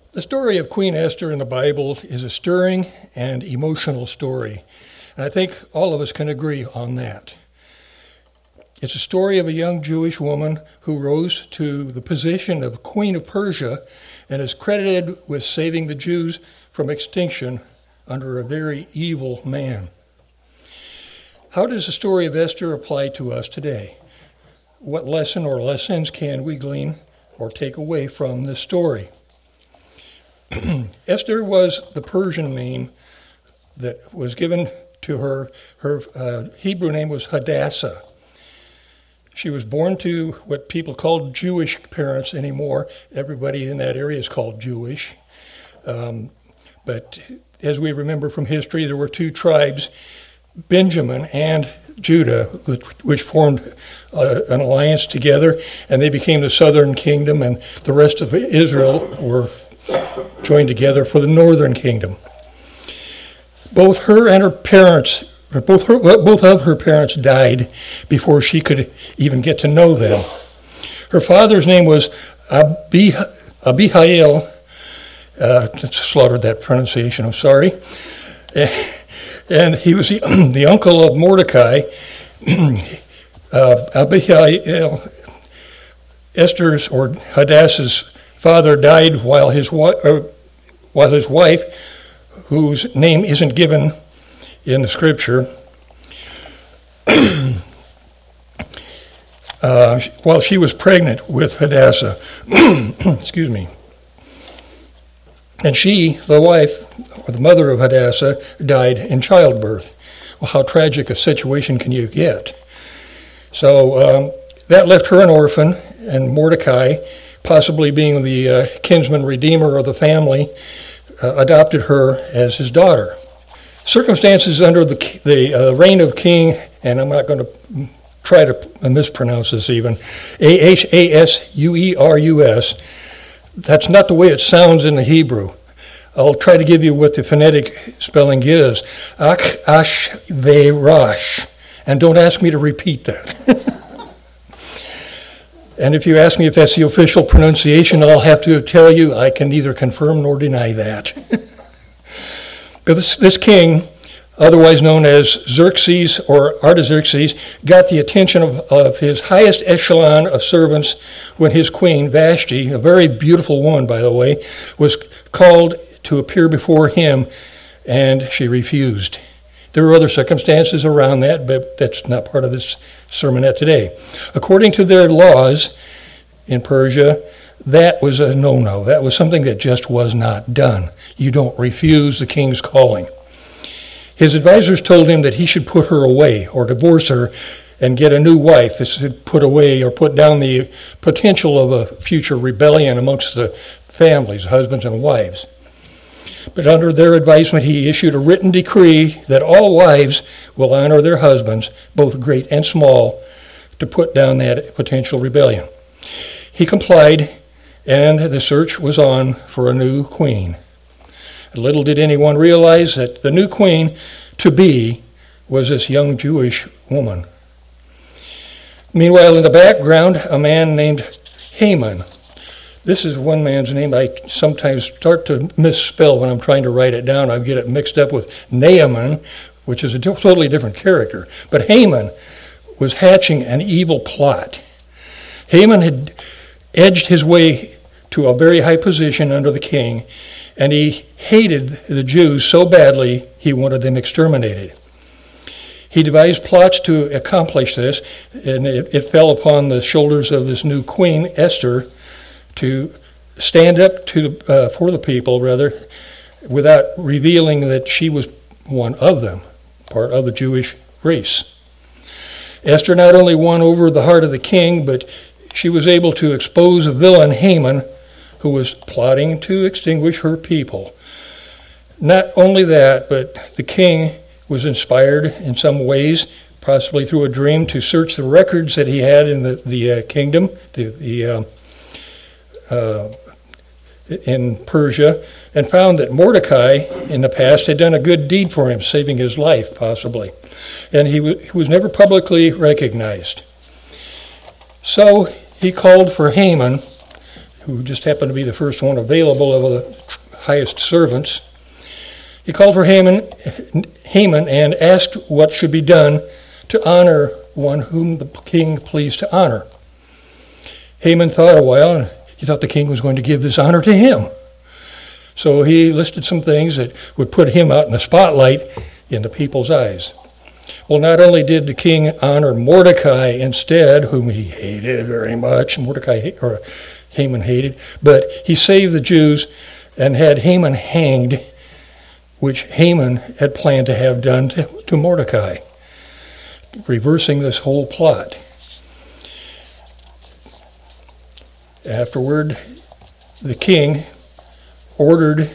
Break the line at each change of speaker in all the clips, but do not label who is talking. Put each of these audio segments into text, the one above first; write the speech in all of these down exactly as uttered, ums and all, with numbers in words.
The story of Queen Esther in the Bible is a stirring and emotional story, and I think all of us can agree on that. It's a story of a young Jewish woman who rose to the position of Queen of Persia and is credited with saving the Jews from extinction under a very evil man. How does the story of Esther apply to us today? What lesson or lessons can we glean or take away from this story? Esther was the Persian name that was given to her. Her uh, Hebrew name was Hadassah. She was born to what people called Jewish parents anymore. Everybody in that area is called Jewish. Um, but as we remember from history, there were two tribes, Benjamin and Judah, which formed uh, an alliance together, and they became the southern kingdom, and the rest of Israel were joined together for the northern kingdom. Both her and her parents, both her, both of her parents died before she could even get to know them. Her father's name was Abi, Abihail. Uh, slaughtered that pronunciation, I'm sorry. And he was the, the uncle of Mordecai. uh, Abihail, Esther's or Hadassah's father died while his, uh, while his wife, whose name isn't given in the scripture, uh, while she was pregnant with Hadassah. Excuse me. And she, the wife, or the mother of Hadassah, died in childbirth. Well, how tragic a situation can you get? So um, that left her an orphan, and Mordecai, possibly being the uh, kinsman redeemer of the family, uh, adopted her as his daughter. Circumstances under the, the uh, reign of King, and I'm not going to try to mispronounce this even, A H A S U E R U S, that's not the way it sounds in the Hebrew. I'll try to give you what the phonetic spelling is. Ach, ash, ve, rash. And don't ask me to repeat that. And if you ask me if that's the official pronunciation, I'll have to tell you I can neither confirm nor deny that. But this, this king, otherwise known as Xerxes or Artaxerxes, got the attention of, of his highest echelon of servants when his queen, Vashti, a very beautiful woman, by the way, was called to appear before him, and she refused. There were other circumstances around that, but that's not part of this sermonette today. According to their laws in Persia, that was a no-no. That was something that just was not done. You don't refuse the king's calling. His advisors told him that he should put her away or divorce her and get a new wife. This would put away or put down the potential of a future rebellion amongst the families, husbands and wives. But under their advisement, he issued a written decree that all wives will honor their husbands, both great and small, to put down that potential rebellion. He complied, and the search was on for a new queen. Little did anyone realize that the new queen to be was this young Jewish woman. Meanwhile, in the background, a man named Haman. This is one man's name I sometimes start to misspell when I'm trying to write it down. I get it mixed up with Naaman, which is a totally different character. But Haman was hatching an evil plot. Haman had edged his way to a very high position under the king, and he hated the Jews so badly he wanted them exterminated. He devised plots to accomplish this, and it, it fell upon the shoulders of this new queen, Esther, to stand up to uh, for the people, rather, without revealing that she was one of them, part of the Jewish race. Esther not only won over the heart of the king, but she was able to expose a villain, Haman, who was plotting to extinguish her people. Not only that, but the king was inspired in some ways, possibly through a dream, to search the records that he had in the, the uh, kingdom, the, the uh, uh, in Persia, and found that Mordecai in the past had done a good deed for him, saving his life, possibly. And he, w- he was never publicly recognized. So he called for Haman, who just happened to be the first one available of the highest servants. He called for Haman, Haman and asked what should be done to honor one whom the king pleased to honor. Haman thought a while, and he thought the king was going to give this honor to him. So he listed some things that would put him out in the spotlight in the people's eyes. Well, not only did the king honor Mordecai instead, whom he hated very much, Mordecai or Haman hated, but he saved the Jews and had Haman hanged, which Haman had planned to have done to, to Mordecai, reversing this whole plot. Afterward, the king ordered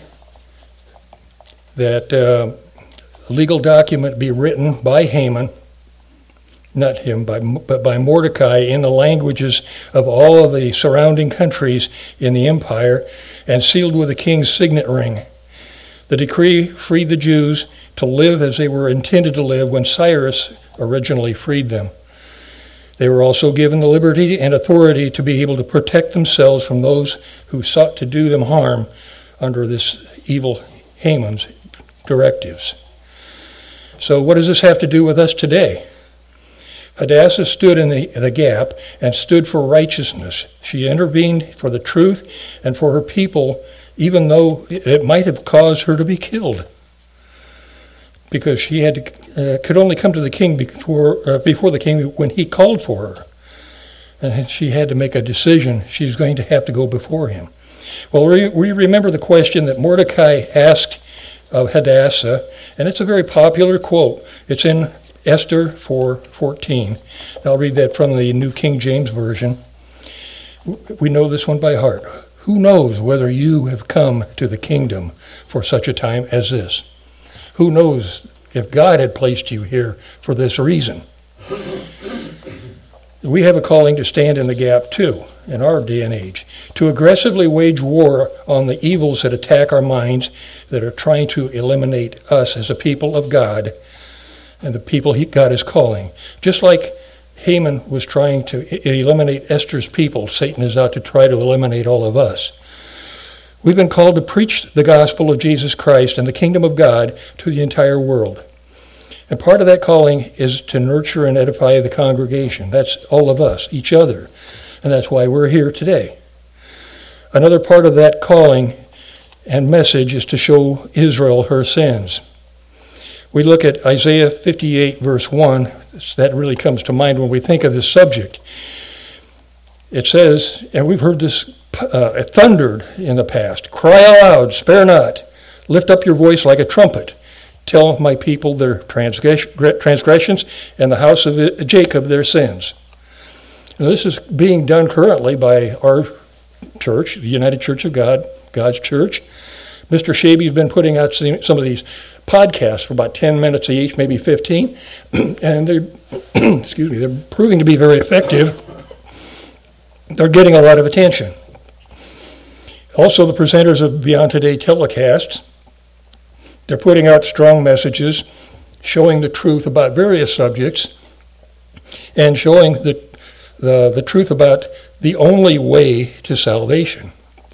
that uh, a legal document be written by Haman, not him, by, but by Mordecai in the languages of all of the surrounding countries in the empire and sealed with the king's signet ring. The decree freed the Jews to live as they were intended to live when Cyrus originally freed them. They were also given the liberty and authority to be able to protect themselves from those who sought to do them harm under this evil Haman's directives. So what does this have to do with us today? Hadassah stood in the, the gap and stood for righteousness. She intervened for the truth and for her people, even though it might have caused her to be killed, because she had to, uh, could only come to the king before uh, before the king when he called for her, and she had to make a decision. She's going to have to go before him. Well, we, we remember the question that Mordecai asked of Hadassah, and it's a very popular quote. It's in Esther four fourteen. I'll read that from the New King James Version. We know this one by heart. Who knows whether you have come to the kingdom for such a time as this? Who knows if God had placed you here for this reason? We have a calling to stand in the gap too, in our day and age, to aggressively wage war on the evils that attack our minds, that are trying to eliminate us as a people of God and the people he, God is calling. Just like Haman was trying to eliminate Esther's people, Satan is out to try to eliminate all of us. We've been called to preach the gospel of Jesus Christ and the kingdom of God to the entire world. And part of that calling is to nurture and edify the congregation. That's all of us, each other. And that's why we're here today. Another part of that calling and message is to show Israel her sins. We look at Isaiah fifty-eight, verse one. That really comes to mind when we think of this subject. It says, and we've heard this uh, thundered in the past, cry aloud, spare not, lift up your voice like a trumpet. Tell my people their transgressions and the house of Jacob their sins. Now, this is being done currently by our church, the United Church of God, God's church. Mister Shaby's been putting out some of these podcasts for about ten minutes each, maybe fifteen, and they're, excuse me, they're proving to be very effective. They're getting a lot of attention. Also, the presenters of Beyond Today telecasts, they're putting out strong messages, showing the truth about various subjects, and showing the, the, the truth about the only way to salvation.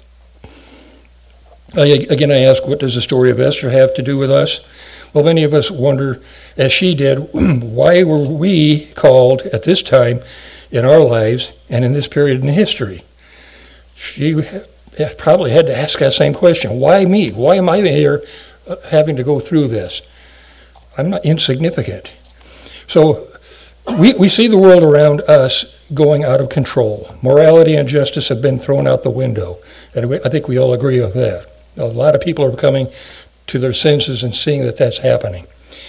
I, again, I ask, what does the story of Esther have to do with us? Well, many of us wonder, as she did, why were we called at this time in our lives and in this period in history? She probably had to ask that same question. Why me? Why am I here having to go through this? I'm not insignificant. So we, we see the world around us going out of control. Morality and justice have been thrown out the window. And we, I think we all agree with that. A lot of people are coming to their senses and seeing that that's happening.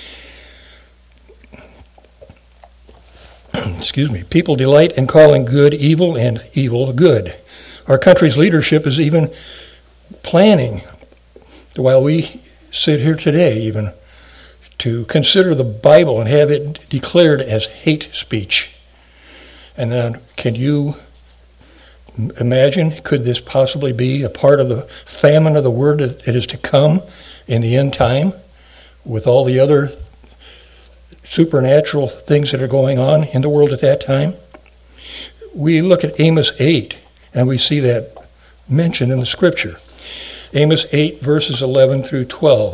Excuse me. People delight in calling good evil and evil good. Our country's leadership is even planning, while we sit here today even, to consider the Bible and have it declared as hate speech. And then can you imagine, could this possibly be a part of the famine of the word that is to come in the end time with all the other supernatural things that are going on in the world at that time? We look at Amos eight and we see that mentioned in the Scripture. Amos eight, verses eleven through twelve.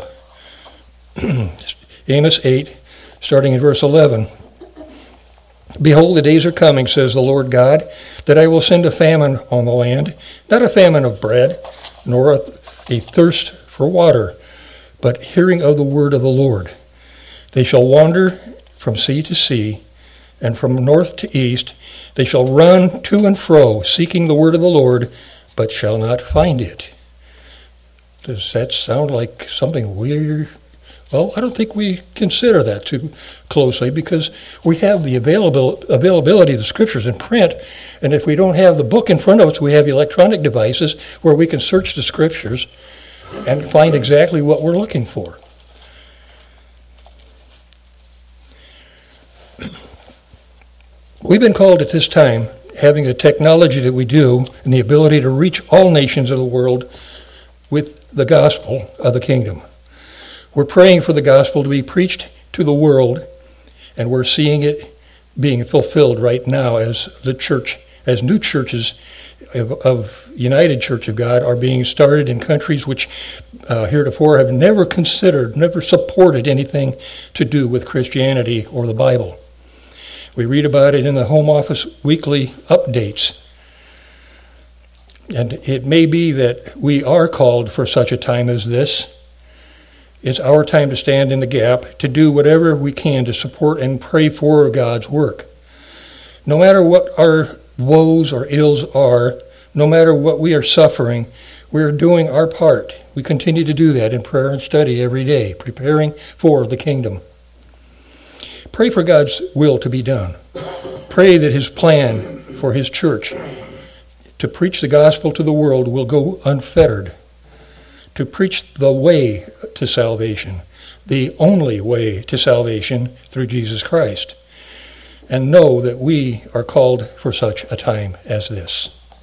Amos eight, starting in verse eleven. Behold, the days are coming, says the Lord God, that I will send a famine on the land, not a famine of bread, nor a, a thirst for water, but hearing of the word of the Lord. They shall wander from sea to sea, and from north to east. They shall run to and fro, seeking the word of the Lord, but shall not find it. Does that sound like something weird? Well, I don't think we consider that too closely, because we have the available availability of the Scriptures in print, and if we don't have the book in front of us, we have electronic devices where we can search the Scriptures and find exactly what we're looking for. We've been called at this time, having the technology that we do and the ability to reach all nations of the world with the gospel of the kingdom. We're praying for the gospel to be preached to the world, and we're seeing it being fulfilled right now as the church, as new churches of, of United Church of God are being started in countries which uh, heretofore have never considered, never supported anything to do with Christianity or the Bible. We read about it in the Home Office weekly updates. And it may be that we are called for such a time as this. It's our time to stand in the gap, to do whatever we can to support and pray for God's work. No matter what our woes or ills are, no matter what we are suffering, we are doing our part. We continue to do that in prayer and study every day, preparing for the kingdom. Pray for God's will to be done. Pray that his plan for his church to preach the gospel to the world will go unfettered, to preach the way to salvation, the only way to salvation through Jesus Christ, and know that we are called for such a time as this.